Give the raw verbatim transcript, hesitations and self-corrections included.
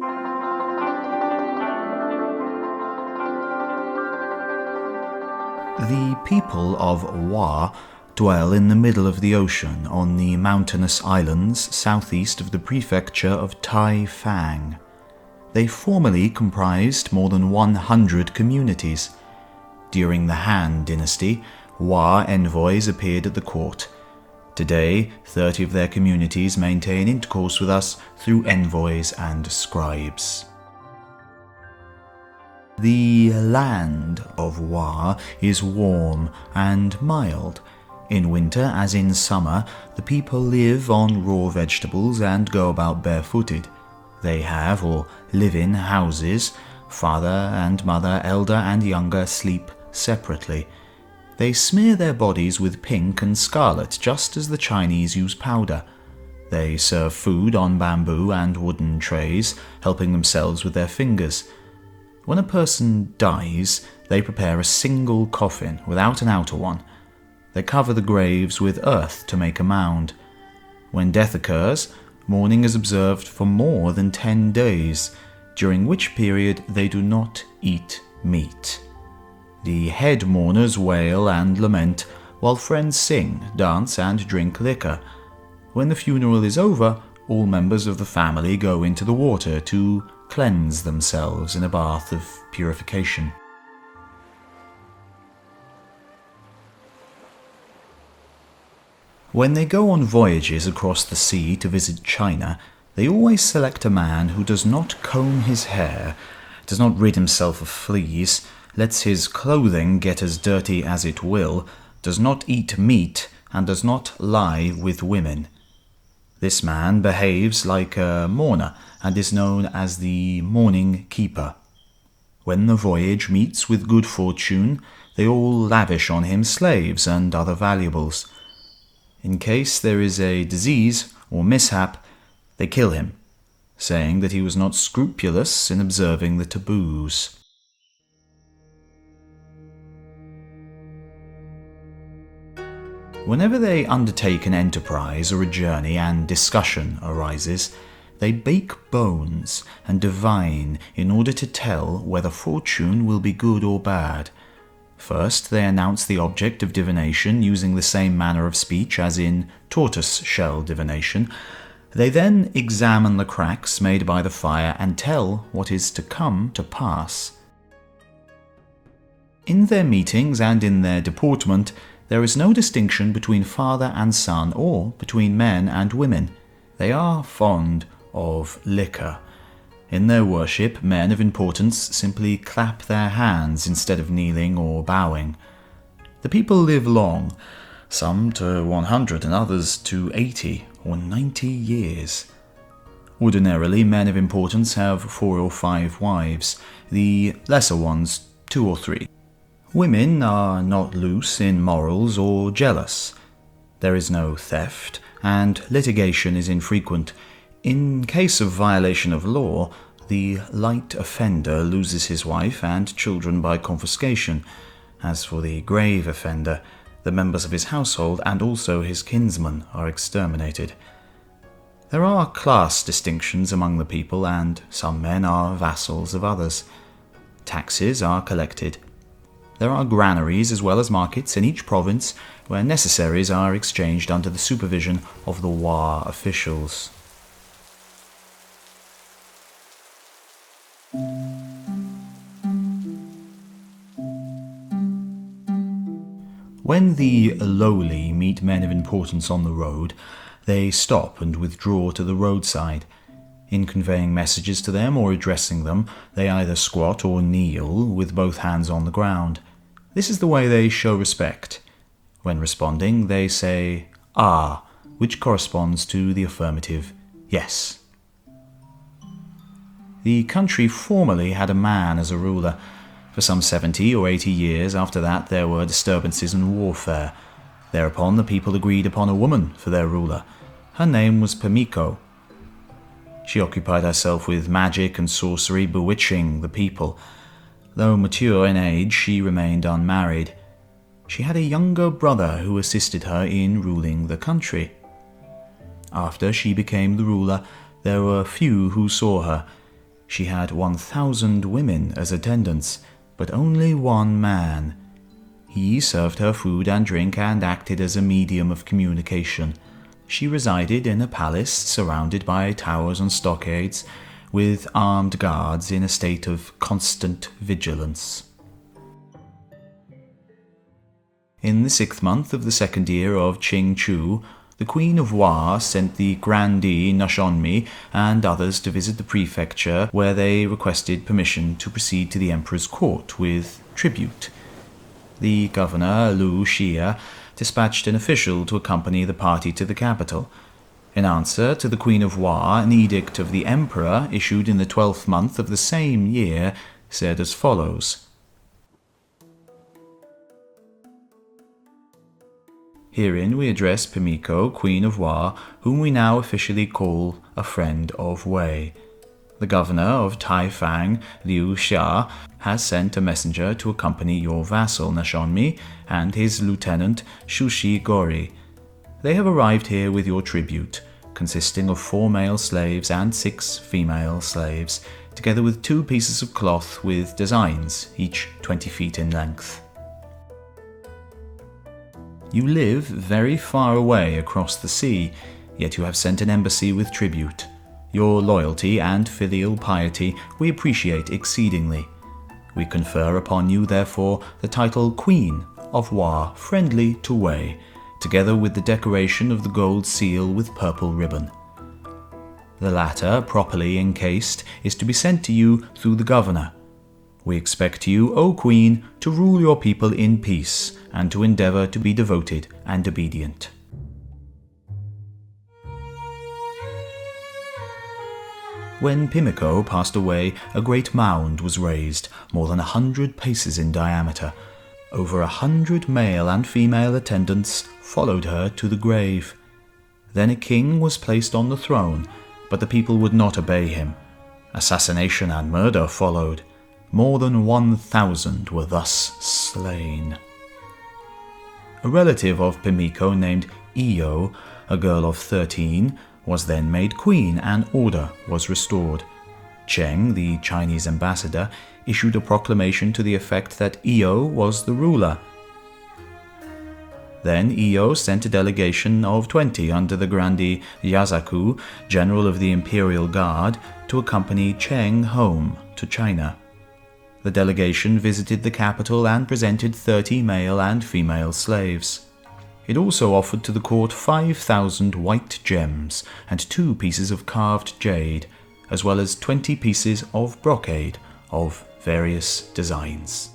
The people of Wa dwell in the middle of the ocean on the mountainous islands southeast of the prefecture of Taifang. They formerly comprised more than one hundred communities. During the Han Dynasty, Wa envoys appeared at the court. Today, thirty of their communities maintain intercourse with us through envoys and scribes. The land of Wa is warm and mild. In winter, as in summer, the people live on raw vegetables and go about barefooted. They have or live in houses. Father and mother, elder and younger, sleep separately. They smear their bodies with pink and scarlet, just as the Chinese use powder. They serve food on bamboo and wooden trays, helping themselves with their fingers. When a person dies, they prepare a single coffin without an outer one. They cover the graves with earth to make a mound. When death occurs, mourning is observed for more than ten days, during which period they do not eat meat. The head mourners wail and lament, while friends sing, dance, and drink liquor. When the funeral is over, all members of the family go into the water to cleanse themselves in a bath of purification. When they go on voyages across the sea to visit China, they always select a man who does not comb his hair, does not rid himself of fleas, lets his clothing get as dirty as it will, does not eat meat, and does not lie with women. This man behaves like a mourner and is known as the mourning keeper. When the voyage meets with good fortune, they all lavish on him slaves and other valuables. In case there is a disease or mishap, they kill him, saying that he was not scrupulous in observing the taboos. Whenever they undertake an enterprise or a journey and discussion arises, they bake bones and divine in order to tell whether fortune will be good or bad. First, they announce the object of divination using the same manner of speech as in tortoise-shell divination. They then examine the cracks made by the fire and tell what is to come to pass. In their meetings and in their deportment, there is no distinction between father and son or between men and women. They are fond of liquor. In their worship, men of importance simply clap their hands instead of kneeling or bowing. The people live long, some to one hundred and others to eighty or ninety years. Ordinarily, men of importance have four or five wives, the lesser ones two or three. Women are not loose in morals or jealous. There is no theft, and litigation is infrequent. In case of violation of law, the light offender loses his wife and children by confiscation. As for the grave offender, the members of his household and also his kinsmen are exterminated. There are class distinctions among the people, and some men are vassals of others. Taxes are collected. There are granaries as well as markets in each province where necessaries are exchanged under the supervision of the Wa officials. When the lowly meet men of importance on the road, they stop and withdraw to the roadside. In conveying messages to them or addressing them, they either squat or kneel with both hands on the ground. This is the way they show respect. When responding, they say "ah," which corresponds to the affirmative "yes." The country formerly had a man as a ruler. For some seventy or eighty years after that there were disturbances and warfare. Thereupon the people agreed upon a woman for their ruler. Her name was Pimiko. She occupied herself with magic and sorcery, bewitching the people. Though mature in age, she remained unmarried. She had a younger brother who assisted her in ruling the country. After she became the ruler, there were few who saw her. She had one thousand women as attendants, but only one man. He served her food and drink and acted as a medium of communication. She resided in a palace surrounded by towers and stockades, with armed guards in a state of constant vigilance. In the sixth month of the second year of Qing Chu, the Queen of Wa sent the grandee Nashonmi and others to visit the prefecture, where they requested permission to proceed to the emperor's court with tribute. The governor, Lu Xia, dispatched an official to accompany the party to the capital. In answer to the Queen of Wa, an edict of the emperor, issued in the twelfth month of the same year, said as follows: Herein we address Pimiko, Queen of Wa, whom we now officially call a friend of Wei. The governor of Taifang, Liu Xia, has sent a messenger to accompany your vassal Nashonmi and his lieutenant Shushi Gori. They have arrived here with your tribute, consisting of four male slaves and six female slaves, together with two pieces of cloth with designs, each twenty feet in length. You live very far away across the sea, yet you have sent an embassy with tribute. Your loyalty and filial piety we appreciate exceedingly. We confer upon you, therefore, the title Queen of Wa, friendly to Wei, together with the decoration of the gold seal with purple ribbon. The latter, properly encased, is to be sent to you through the governor. We expect you, O Queen, to rule your people in peace, and to endeavour to be devoted and obedient. When Pimiko passed away, a great mound was raised, more than a hundred paces in diameter. Over a hundred male and female attendants followed her to the grave. Then a king was placed on the throne, but the people would not obey him. Assassination and murder followed. More than one thousand were thus slain. A relative of Pimiko named Iyo, a girl of thirteen, was then made queen and order was restored. Cheng, the Chinese ambassador, issued a proclamation to the effect that Iyo was the ruler. Then Iyo sent a delegation of twenty under the grandee Yazaku, general of the Imperial Guard, to accompany Cheng home to China. The delegation visited the capital and presented thirty male and female slaves. It also offered to the court five thousand white gems and two pieces of carved jade, as well as twenty pieces of brocade of various designs.